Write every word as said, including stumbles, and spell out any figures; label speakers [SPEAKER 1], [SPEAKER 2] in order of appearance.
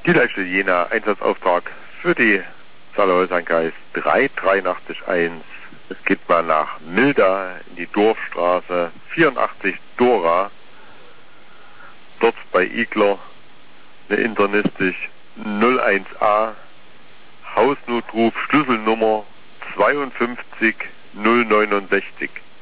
[SPEAKER 1] Die Leitstelle Jena, Einsatzauftrag für die Saale-Holstein-Kreis drei drei acht eins. Es geht mal nach Milda in die Dorfstraße vierundachtzig Dora. Dort bei Igler eine internistisch null eins a Hausnotruf Schlüsselnummer zweiundfünfzig null neunundsechzig.